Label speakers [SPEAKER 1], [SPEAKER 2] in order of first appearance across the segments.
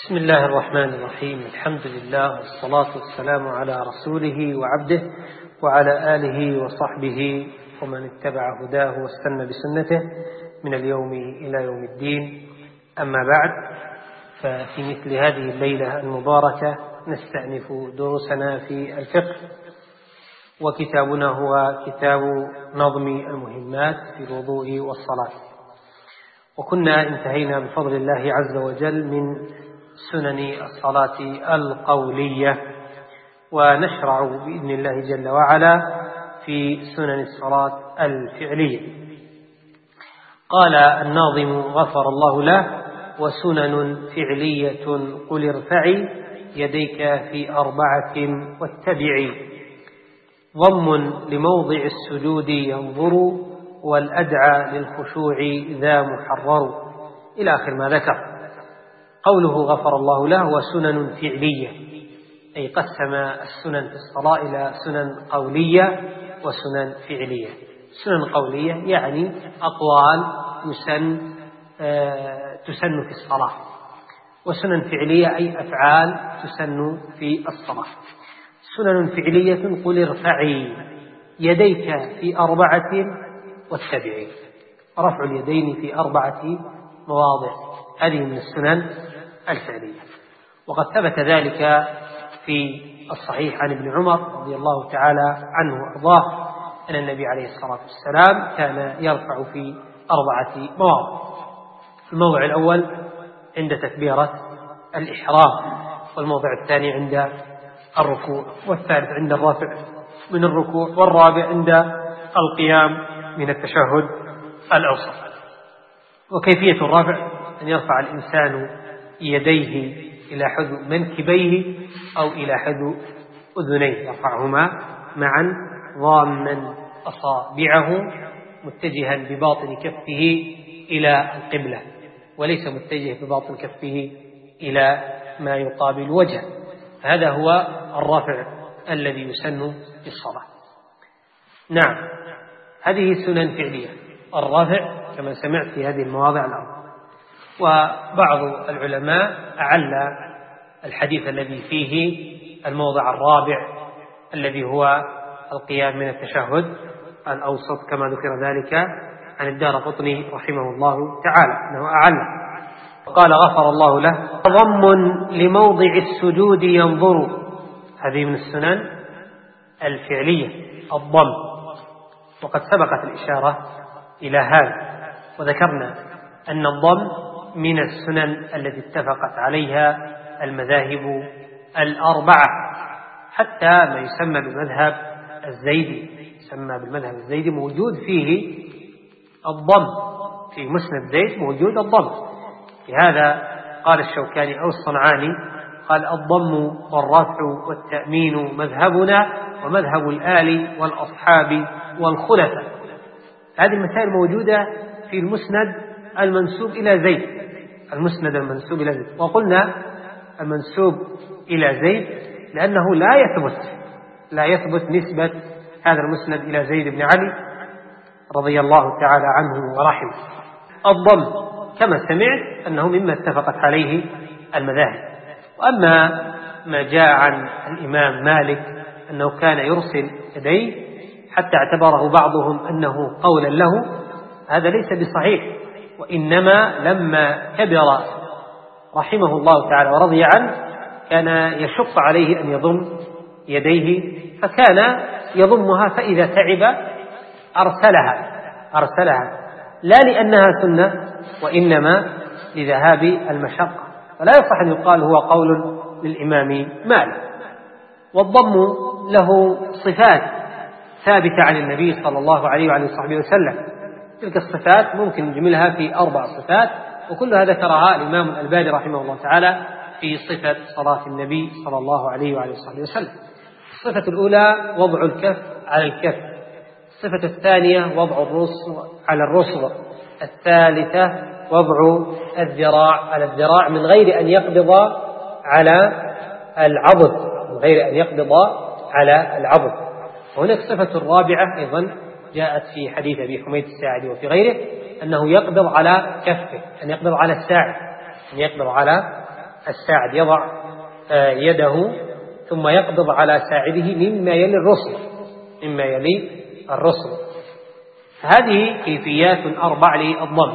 [SPEAKER 1] بسم الله الرحمن الرحيم. الحمد لله والصلاة والسلام على رسوله وعبده وعلى آله وصحبه ومن اتبع هداه واستنى بسنته من اليوم إلى يوم الدين. أما بعد، ففي مثل هذه الليلة المباركة نستأنف دروسنا في الفقه، وكتابنا هو كتاب نظم المهمات في الوضوء والصلاة. وكنا انتهينا بفضل الله عز وجل من سنن الصلاة القولية، ونشرع بإذن الله جل وعلا في سنن الصلاة الفعلية. قال الناظم غفر الله له: وسنن فعلية قل ارفعي يديك في 4 واتبعي، ضم لموضع السجود ينظر والأدعى للخشوع ذا محرر، إلى آخر ما ذكر. قوله غفر الله له وسنن فعلية، أي قسم السنن في الصلاة إلى سنن قولية وسنن فعلية. سنن قولية يعني أقوال تسن في الصلاة، وسنن فعلية أي أفعال تسن في الصلاة. سنن فعلية قل ارفعي يديك في 4 واتبعي، رفع اليدين في 4 مواضع، هذه من السنن الفعلية. وقد ثبت ذلك في الصحيح عن ابن عمر رضي الله تعالى عنه وأرضاه أن النبي عليه الصلاة والسلام كان يرفع في 4 مواضع. الموضع الأول عند تكبيرة الإحرام، والموضع الثاني عند الركوع، والثالث عند الرفع من الركوع، والرابع عند القيام من التشهد الأوسط. وكيفية الرفع أن يرفع الإنسان يديه إلى حذو منكبيه أو إلى حذو أذنيه، يرفعهما معا ضاما أصابعه متجها بباطن كفه إلى القبلة، وليس متجه بباطن كفه إلى ما يقابل وجهه. هذا هو الرفع الذي يسن في الصلاة. نعم، هذه سنن فعلية، الرفع كما سمعت في هذه المواضع الأربعة. وبعض العلماء أعل الحديث الذي فيه الموضع الرابع الذي هو القيام من التشهد الأوسط، كما ذكر ذلك عن الدارقطني رحمه الله تعالى أنه أعل. وقال غفر الله له: ضم لموضع السجود ينظر، هذه من السنن الفعلية الضم، وقد سبقت الإشارة إلى هذا، وذكرنا أن الضم من السنن التي اتفقت عليها المذاهب الأربعة، حتى ما يسمى بالمذهب الزيدي، يسمى بالمذهب الزيدي موجود فيه الضم، في مسند زيد موجود الضم. لهذا قال الشوكاني أو الصنعاني قال: الضم والرفع والتأمين مذهبنا ومذهب الآل والأصحاب والخلفاء. هذه المسائل موجودة في المسند المنسوب إلى زيد، المسند المنسوب إلى زيد. وقلنا المنسوب إلى زيد لأنه لا يثبت نسبة هذا المسند إلى زيد بن علي رضي الله تعالى عنه ورحمه. الضم كما سمعت أنه مما اتفقت عليه المذاهب. وأما ما جاء عن الإمام مالك أنه كان يرسل يديه حتى اعتبره بعضهم أنه قولا له، هذا ليس بصحيح، وإنما لما كبر رحمه الله تعالى ورضي عنه كان يشق عليه أن يضم يديه، فكان يضمها، فإذا تعب أرسلها لا لأنها سنة، وإنما لذهاب المشقة. فلا يصح أن يقال هو قول للإمام مالك. والضم له صفات ثابتة عن النبي صلى الله عليه وعلى صحبه وسلم. تلك الصفات ممكن نجملها في 4 صفات، وكلها ذكرها الإمام الألباني رحمه الله تعالى في صفة صلاة النبي صلى الله عليه وعلى صحبه وسلم. الصفة الأولى وضع الكف على الكف، الصفة الثانية وضع الرسغ على الرسغ، الثالثة وضع الذراع على الذراع من غير أن يقبض على العضد، وهناك صفة الرابعة أيضا جاءت في حديث أبي حميد الساعدي وفي غيره أنه يقبض على كفه، أن يقبض على الساعد، أن يقبض على الساعد، يضع يده ثم يقبض على ساعده مما يلي الرسل. هذه كيفيات 4 للضم.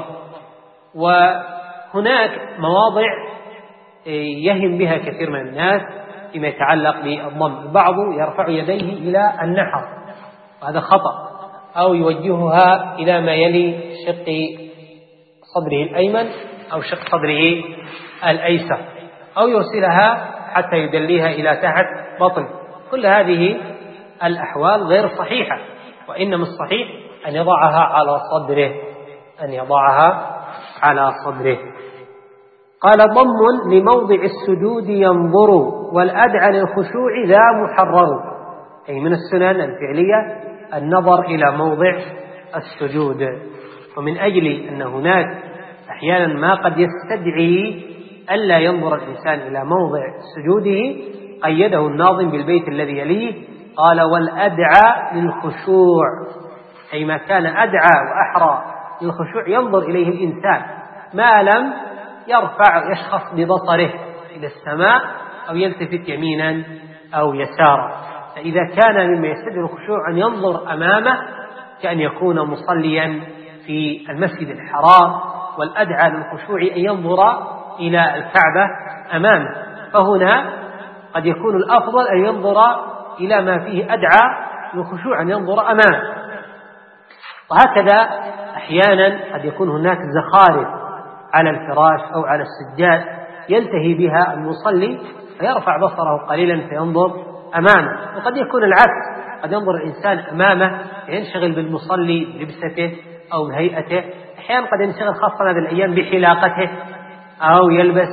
[SPEAKER 1] وهناك مواضع يهم بها كثير من الناس فيما يتعلق بالضم. البعض يرفع يديه إلى النحر، وهذا خطأ، أو يوجهها إلى ما يلي شق صدره الأيمن أو شق صدره الأيسر، أو يرسلها حتى يدليها إلى تحت بطن. كل هذه الأحوال غير صحيحة، وإنما الصحيح أن يضعها على صدره. قال: ضم لموضع السجود ينظر، والأدعى للخشوع ذا محرر. أي من السنن الفعلية النظر إلى موضع السجود. ومن أجل أن هناك أحيانا ما قد يستدعي ألا ينظر الإنسان إلى موضع سجوده، قيده الناظم بالبيت الذي يليه، قال: والأدعى للخشوع، أي ما كان أدعى وأحرى للخشوع ينظر إليه الإنسان، ما لم يشخص ببصره إلى السماء أو يلتفت يمينا أو يسارا. فإذا كان مما يستدعي الخشوع أن ينظر أمامه كأن يكون مصليا في المسجد الحرام، والأدعى للخشوع أن ينظر إلى الكعبة أمامه، فهنا قد يكون الأفضل أن ينظر إلى ما فيه أدعى للخشوع أن ينظر أمامه. وهكذا أحيانا قد يكون هناك زخارف على الفراش أو على السجاد يلتهي بها المصلي فيرفع بصره قليلا فينظر أمامه. وقد يكون العكس، قد ينظر الإنسان أمامه ينشغل بالمصلي بلبسته أو بهيئته. أحيانا قد ينشغل خاصة هذه الأيام بحلاقته، أو يلبس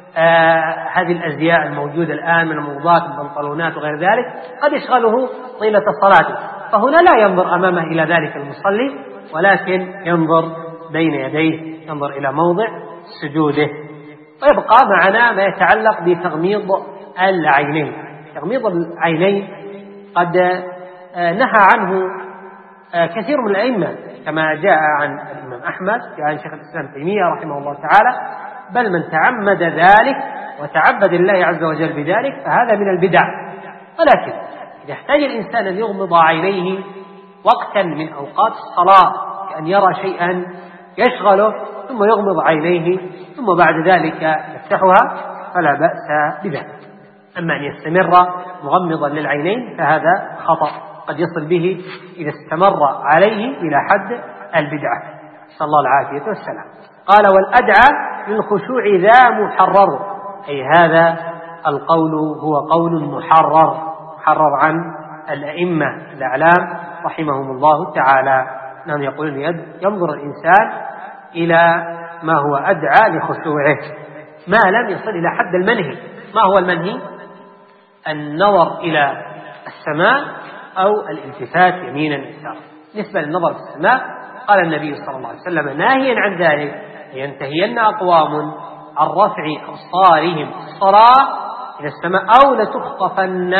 [SPEAKER 1] هذه الأزياء الموجودة الآن من الموضات البنطلونات وغير ذلك، قد يشغله طيلة صلاته، فهنا لا ينظر أمامه إلى ذلك المصلي، ولكن ينظر بين يديه، ينظر إلى موضع سجوده. ويبقى معنا ما يتعلق بتغميض العينين. تغميض العينين قد نهى عنه كثير من الأئمة، كما جاء عن الإمام أحمد وعن شيخ الإسلام تيمية رحمه الله تعالى، بل من تعمد ذلك وتعبد الله عز وجل بذلك فهذا من البدع. ولكن إذا احتاج الإنسان أن يغمض عينيه وقتا من أوقات الصلاة، كأن يرى شيئا يشغله ثم يغمض عينيه ثم بعد ذلك يفتحها، فلا بأس بذلك. أما أن يستمر مغمضا للعينين فهذا خطأ، قد يصل به إذا استمر عليه إلى حد البدعة، صلى الله العافية والسلام. قال: والأدعى للخشوع ذا محرر، أي هذا القول هو قول محرر عن الأئمة الأعلام رحمهم الله تعالى، أنهم يقولون ينظر الإنسان إلى ما هو أدعى لخشوعه ما لم يصل إلى حد المنهي. ما هو المنهي؟ النظر إلى السماء أو الالتفات يمينا يسارا. بالنسبة للنظر في السماء قال النبي صلى الله عليه وسلم ناهيا عن ذلك: ينتهين أقوام عن رفع أبصارهم الصلاة إلى السماء أو لتخطفن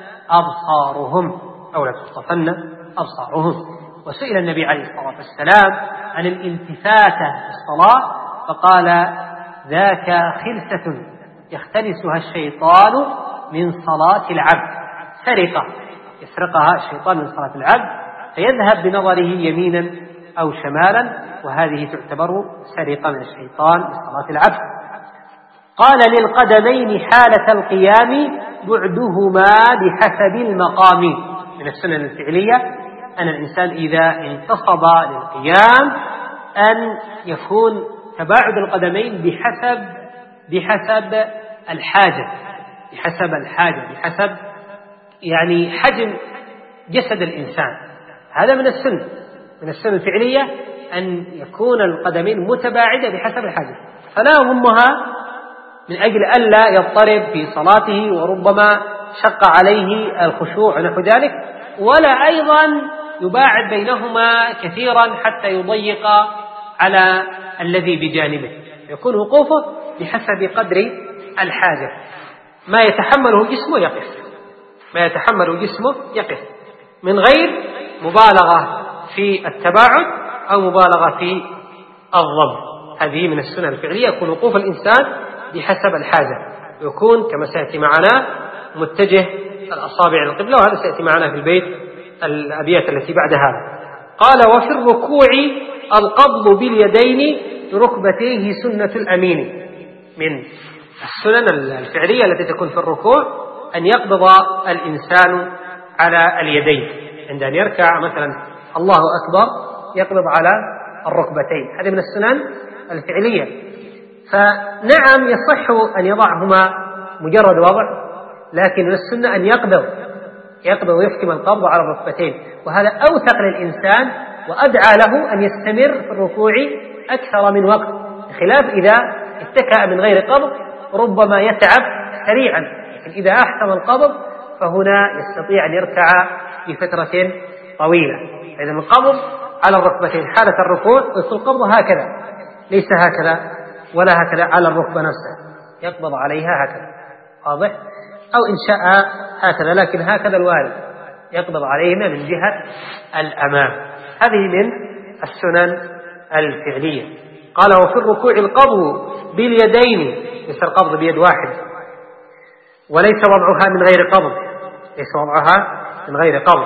[SPEAKER 1] أبصارهم. وسئل النبي عليه الصلاة والسلام عن الالتفات في الصلاة فقال: ذاك خلسة يختلسها الشيطان من صلاة العبد، سرقة يسرقها الشيطان من صلاة العبد فيذهب بنظره يمينا أو شمالا، وهذه تعتبر سرقة من الشيطان من صلاة العبد. قال: للقدمين حالة القيام بعدهما بحسب المقام. من السنن الفعلية أن الإنسان إذا انتصب للقيام أن يكون تباعد القدمين بحسب الحاجة، بحسب يعني حجم جسد الإنسان. هذا من السنة الفعلية أن يكون القدمين متباعدة بحسب الحاجة، فلا يضمها من أجل ألا يضطرب في صلاته وربما شق عليه الخشوع ونحو ذلك، ولا أيضا يباعد بينهما كثيرا حتى يضيق على الذي بجانبه، يكون وقوفه بحسب قدر الحاجة، ما يتحمله جسمه يقف من غير مبالغة في التباعد أو مبالغة في الضم. هذه من السنن الفعلية، يكون وقوف الإنسان بحسب الحاجة، يكون كما سيأتي معنا متجه الأصابع للقبلة، وهذا سيأتي معنا في البيت الأبيات التي بعد هذا. قال: وفي الركوع القبض باليدين بركبتيه سنة الأمين. من السنن الفعلية التي تكون في الركوع أن يقبض الإنسان على اليدين عند أن يركع، مثلا الله أكبر يقبض على الركبتين، هذه من السنن الفعلية. فنعم يصح أن يضعهما مجرد وضع، لكن من السنة أن يقبض ويحكم القبض على الركبتين، وهذا أوثق للإنسان وأدعى له أن يستمر في الركوع أكثر من وقت، بخلاف إذا اتكأ من غير قبض ربما يتعب سريعا، لكن إذا أحكم القبض فهنا يستطيع أن يركع لفترة طويلة. إذا القبض على الركبتين حالة الركوع، ويكون القبض هكذا، ليس هكذا ولا هكذا على الركبة نفسها، يقبض عليها هكذا، واضح؟ أو إن شاء هكذا، لكن هكذا الوارد، يقبض عليهما من جهة الأمام. هذه من السنن الفعلية. قال: وفي الركوع القبض باليدين، ليس القبض بيد واحد، وليس وضعها من غير قبض، ليس وضعها من غير قبض.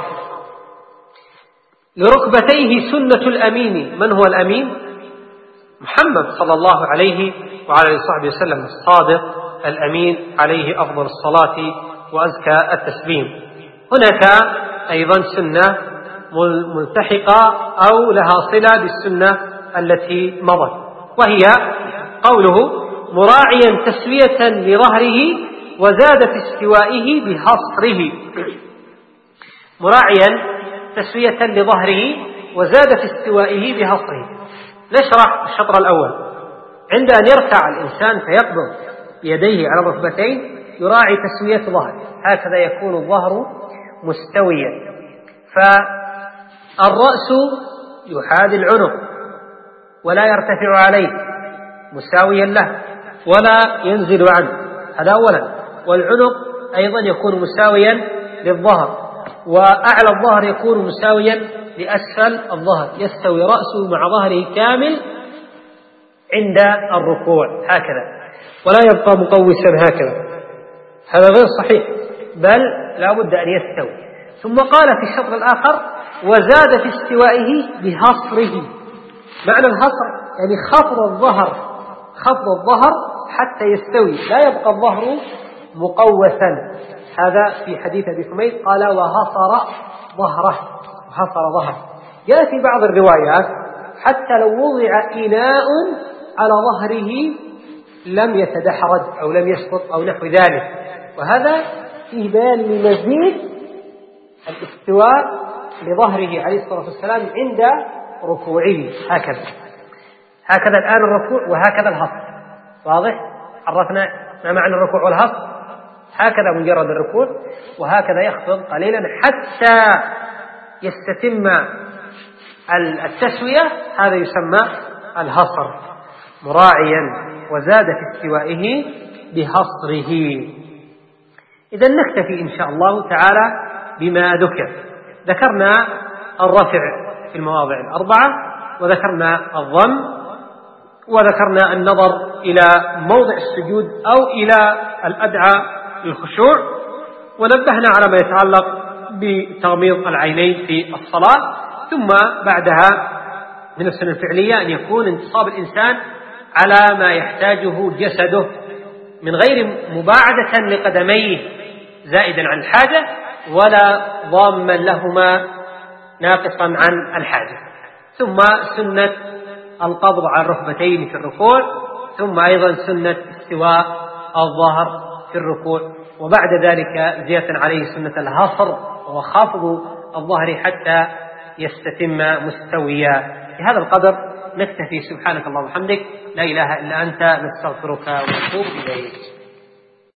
[SPEAKER 1] لركبتيه سنة الأمين. من هو الأمين؟ محمد صلى الله عليه وعلى آله وصحبه وسلم، الصادق الأمين عليه أفضل الصلاة وأزكى التسليم. هناك أيضا سنة ملتحقة أو لها صلة بالسنة التي مضت، وهي قوله: مراعيا تسوية لظهره وزاد في استوائه بحصره. مراعيا تسوية لظهره وزاد في استوائه بحصره. نشرح الشطر الأول. عند أن يركع الإنسان فيقبض يديه على الركبتين يراعي تسوية ظهره، هكذا يكون الظهر مستويا، فالرأس يحاذي العنق ولا يرتفع عليه مساويا له ولا ينزل عنه، هذا أولا. والعنق أيضا يكون مساويا للظهر، وأعلى الظهر يكون مساويا لأسفل الظهر، يستوي رأسه مع ظهره كامل عند الركوع هكذا، ولا يبقى مقوسا هكذا، هذا غير صحيح، بل لا بد أن يستوي. ثم قال في الشطر الآخر: وزاد في استوائه بهصره. معنى الهصر يعني خفض الظهر حتى يستوي، لا يبقى الظهر مقوسا. هذا في حديث أبي حميد قال: وهصر ظهره. جاء في بعض الروايات: حتى لو وضع إناء على ظهره لم يتدحرج أو لم يسقط أو نحو ذلك، وهذا فيه بيان لمزيد الاستواء لظهره عليه الصلاة والسلام عند ركوعه. هكذا الآن الركوع، وهكذا الهصر. واضح؟ عرفنا ما معنى الركوع والهصر. هكذا مجرد الركوع، وهكذا يخفض قليلا حتى يستتم التسوية، هذا يسمى الهصر. مراعيا وزاد في استوائه بهصره. إذا نكتفي إن شاء الله تعالى بما ذكرنا الرفع في المواضع الأربعة، وذكرنا الضم، وذكرنا النظر إلى موضع السجود أو إلى الأدعى للخشوع، ونبهنا على ما يتعلق بتغميض العينين في الصلاة. ثم بعدها من السنة الفعلية أن يكون انتصاب الإنسان على ما يحتاجه جسده من غير مباعدة لقدميه زائدا عن الحاجة، ولا ضاما لهما ناقصا عن الحاجة. ثم سنة القبض على الركبتين في الركوع، ثم أيضا سنة استواء الظهر في الركوع، وبعد ذلك زيادة عليه سنة الهصر وخفض الظهر حتى يستتم مستويا. بهذا القدر نكتفي. سبحانك اللهم وبحمدك، لا إله إلا أنت، نستغفرك ونتوب إليك.